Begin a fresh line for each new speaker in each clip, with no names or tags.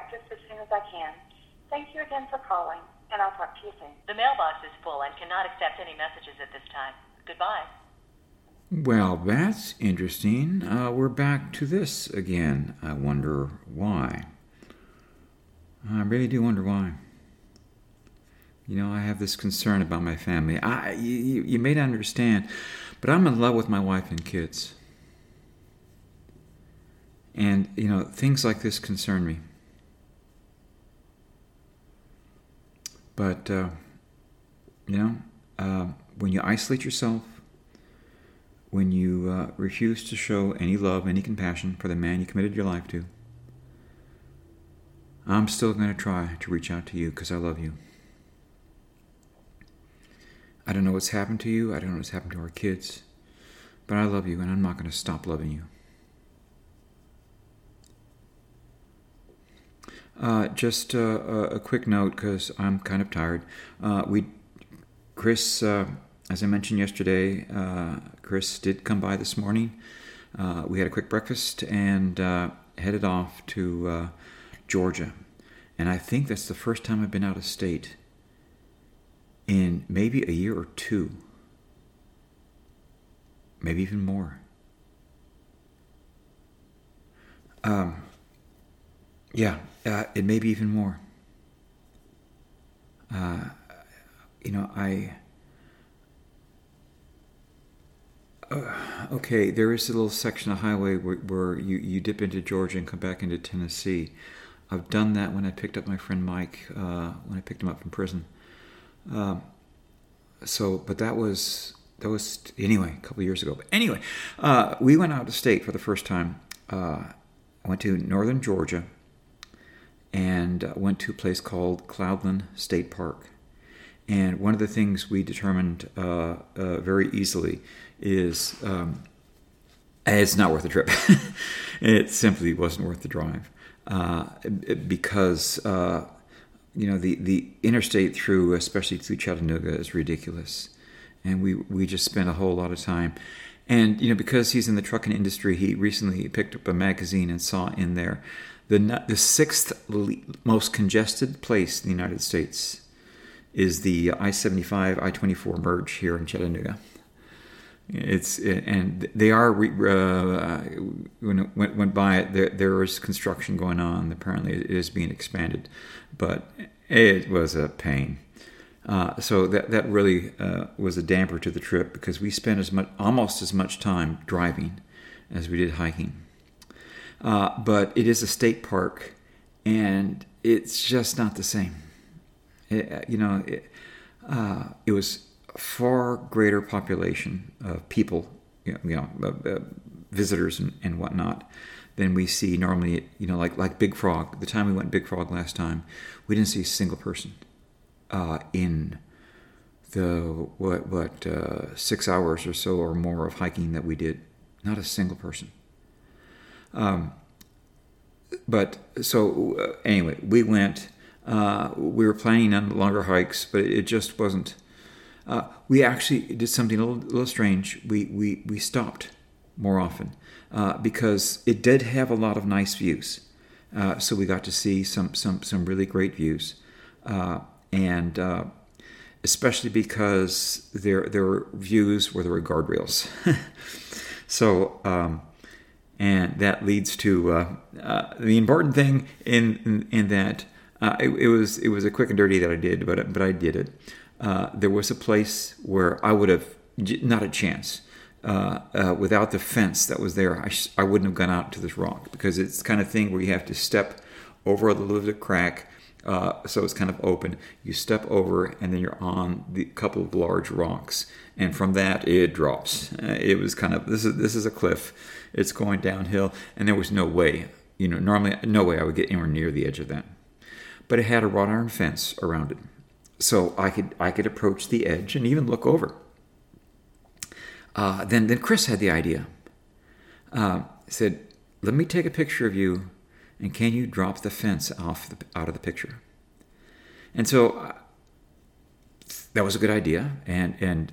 just as soon as I can. Thank you again for calling, and I'll talk to you soon.
The mailbox is full and cannot accept any messages at this time. Goodbye.
Well, that's interesting. We're back to this again. I wonder why. I really do wonder why. I have this concern about my family. You may not understand, but I'm in love with my wife and kids. And, things like this concern me. But, when you isolate yourself, when you refuse to show any love, any compassion for the man you committed your life to, I'm still going to try to reach out to you because I love you. I don't know what's happened to you. I don't know what's happened to our kids. But I love you, and I'm not going to stop loving you. Just a quick note, because I'm kind of tired. Chris, as I mentioned yesterday, Chris did come by this morning. We had a quick breakfast and headed off to Georgia. And I think that's the first time I've been out of state in maybe a year or two. Maybe even more. It may be even more. Okay, there is a little section of highway where you dip into Georgia and come back into Tennessee. I've done that when I picked up my friend Mike, when I picked him up from prison. But that was anyway, a couple of years ago. But anyway, we went out of state for the first time. I went to northern Georgia and went to a place called Cloudland State Park. And one of the things we determined very easily is it's not worth the trip. It simply wasn't worth the drive because the interstate especially through Chattanooga, is ridiculous, and we just spent a whole lot of time. And because he's in the trucking industry, he recently picked up a magazine and saw in there the sixth most congested place in the United States is the I-75, I-24 merge here in Chattanooga. And they are when it went by it, there is construction going on. Apparently, it is being expanded, but it was a pain. So that really was a damper to the trip because we spent almost as much time driving as we did hiking. But it is a state park, and it's just not the same. It was a far greater population of people, visitors and whatnot, than we see normally. Like Big Frog. The time we went Big Frog last time, we didn't see a single person in the 6 hours or so or more of hiking that we did. Not a single person. Anyway, we went. We were planning on longer hikes, but it just wasn't. We actually did something a little strange. We stopped more often because it did have a lot of nice views. So we got to see some really great views, and especially because there were views where there were guardrails. So. And that leads to the important thing in that it was a quick and dirty that I did, but I did it. There was a place where I would have not a chance without the fence that was there. I wouldn't have gone out to this rock because it's the kind of thing where you have to step over a little bit of crack, so it's kind of open. You step over and then you're on the couple of large rocks, and from that it drops. It was kind of this is a cliff. It's going downhill, and there was no way, normally no way I would get anywhere near the edge of that. But it had a wrought iron fence around it, so I could approach the edge and even look over. Then Chris had the idea. Said, "Let me take a picture of you, and can you drop the fence out of the picture?" And so that was a good idea, and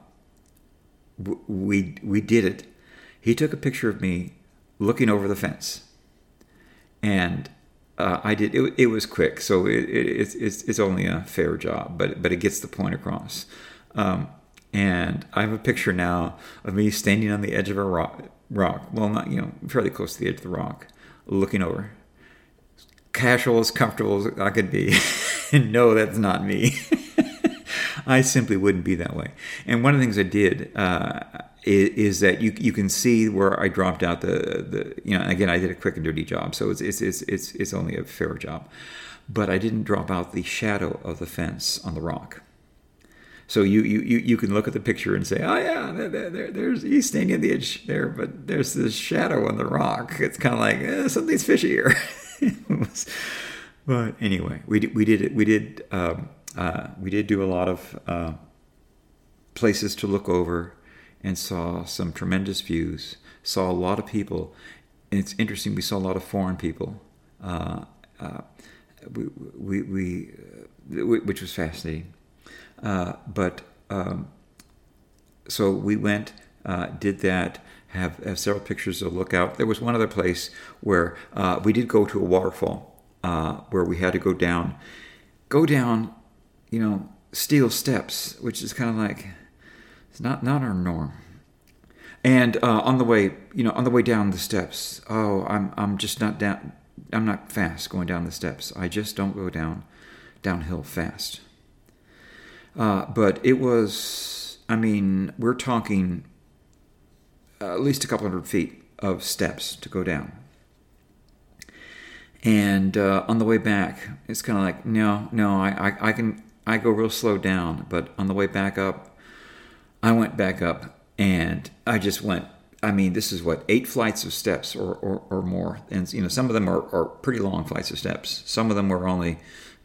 we did it. He took a picture of me looking over the fence, and I did. It was quick, so it's only a fair job, but it gets the point across. And I have a picture now of me standing on the edge of a rock. Well, not fairly close to the edge of the rock, looking over. Casual, as comfortable as I could be. And no, that's not me. I simply wouldn't be that way. And one of the things I did is that you can see where I dropped out the again, I did a quick and dirty job, so it's only a fair job, but I didn't drop out the shadow of the fence on the rock. So you can look at the picture and say, oh yeah, there's he's standing at the edge there, but there's this shadow on the rock. It's kind of like something's fishy here. But anyway, we did do a lot of places to look over, and saw some tremendous views. Saw a lot of people, and it's interesting. We saw a lot of foreign people, which was fascinating. So we went, did that. Have several pictures to look out. There was one other place where we did go to a waterfall, where we had to go down, steel steps, which is kind of like, it's not our norm. And on the way down the steps, I'm just not down. I'm not fast going down the steps. I just don't go downhill fast. But it was, we're talking at least a couple hundred feet of steps to go down. And on the way back, it's kind of like, no, I go real slow down. But on the way back up, I went back up, and I just went, this is 8 flights of steps or more. And, some of them are pretty long flights of steps. Some of them were only,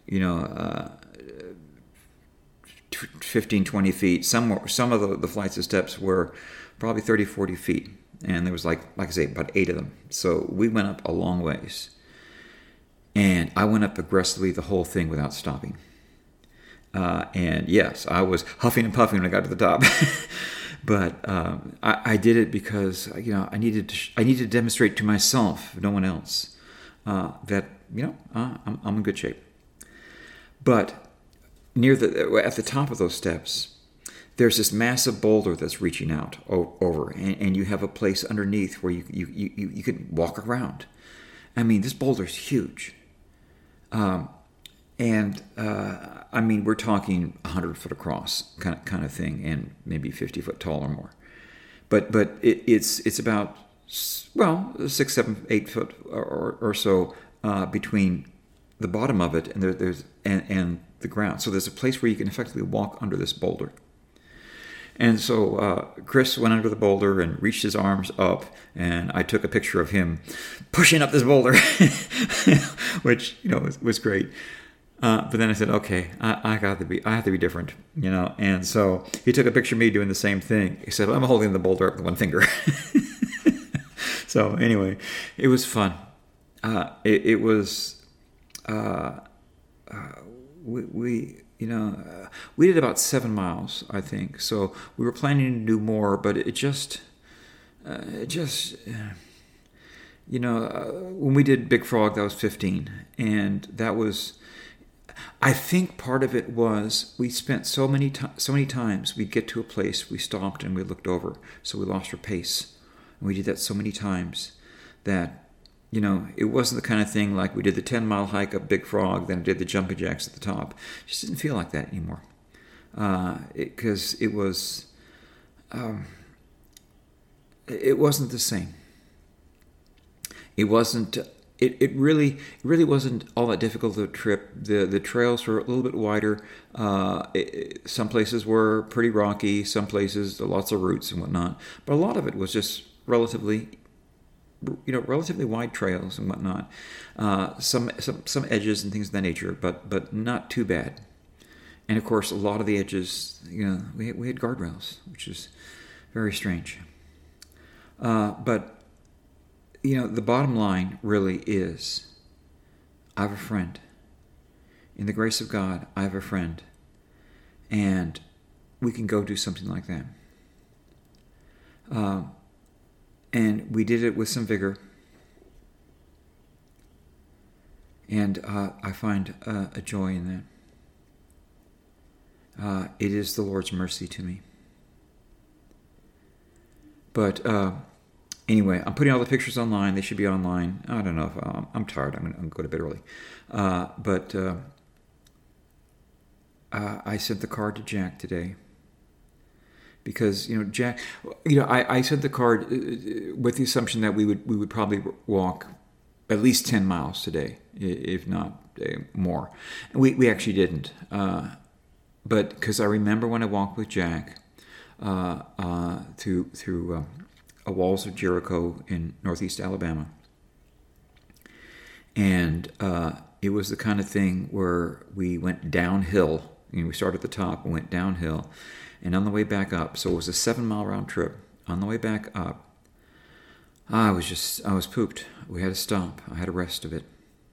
15, 20 feet. Some of the flights of steps were probably 30, 40 feet. And there was like I say, about 8 of them. So we went up a long ways. And I went up aggressively the whole thing without stopping. And yes, I was huffing and puffing when I got to the top. But I did it because, I needed to demonstrate to myself, no one else, that, I'm in good shape. But at the top of those steps, there's this massive boulder that's reaching out over, and you have a place underneath where you can walk around. This boulder's huge. We're talking 100 foot across kind of thing, and maybe 50 foot tall or more. But it's about 6, 7, 8 foot or so between the bottom of it and there's the ground. So there's a place where you can effectively walk under this boulder. And so Chris went under the boulder and reached his arms up, and I took a picture of him pushing up this boulder, which was great. But then I said, okay, I have to be different, And so he took a picture of me doing the same thing. He said, well, I'm holding the boulder up with one finger. So anyway, it was fun. It was. We did about 7 miles, I think. So we were planning to do more, but when we did Big Frog, that was 15, and that was. I think part of it was we spent so many times we'd get to a place, we stopped and we looked over, so we lost our pace, and we did that so many times that. It wasn't the kind of thing like we did the 10-mile hike up Big Frog, then I did the jumping jacks at the top. It just didn't feel like that anymore. Because it was, it wasn't the same. It wasn't. It really wasn't all that difficult of a trip. The trails were a little bit wider. Some places were pretty rocky. Some places lots of roots and whatnot. But a lot of it was just relatively wide trails and whatnot. Some edges and things of that nature, but not too bad. And of course, a lot of the edges, we had guardrails, which is very strange. But the bottom line really is, I have a friend. In the grace of God, I have a friend, and we can go do something like that. And we did it with some vigor. And I find a joy in that. It is the Lord's mercy to me. But anyway, I'm putting all the pictures online. They should be online. I don't know if I'm tired. I'm going to go to bed early. But I sent the card to Jack today. Because, Jack, I sent the card with the assumption that we would probably walk at least 10 miles today, if not more. And we actually didn't. But because I remember when I walked with Jack through walls of Jericho in northeast Alabama. And it was the kind of thing where we went downhill. We started at the top and went downhill. And on the way back up, so it was a 7-mile round trip. On the way back up, I was pooped. We had to stop. I had a rest of it.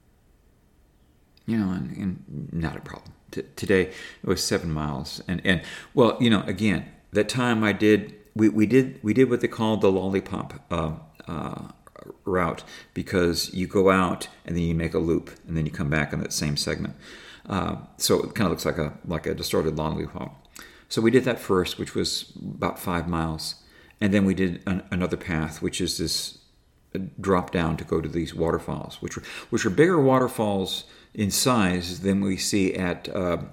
And not a problem. Today, it was 7 miles. And well, again, that time we did what they called the lollipop route, because you go out and then you make a loop and then you come back on that same segment. So it kind of looks like a distorted lollipop. So we did that first, which was about 5 miles. And then we did another path, which is this drop down to go to these waterfalls, which are bigger waterfalls in size than we see at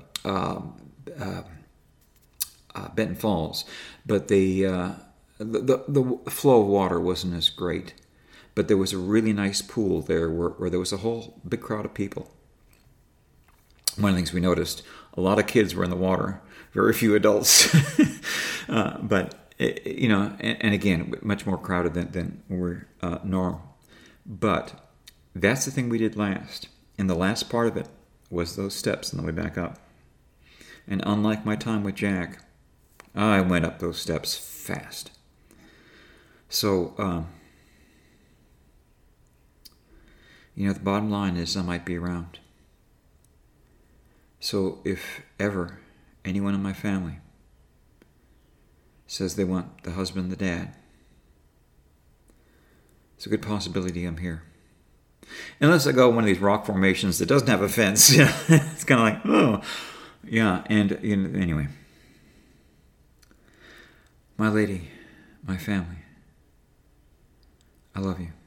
Benton Falls. But the flow of water wasn't as great. But there was a really nice pool there where there was a whole big crowd of people. One of the things we noticed, a lot of kids were in the water, very few adults. But, and again, much more crowded than we're normal. But that's the thing we did last. And the last part of it was those steps on the way back up. And unlike my time with Jack, I went up those steps fast. So, the bottom line is I might be around. So if ever anyone in my family says they want the husband and the dad, it's a good possibility I'm here. Unless I go one of these rock formations that doesn't have a fence. It's kind of like, oh, yeah. And anyway, my lady, my family, I love you.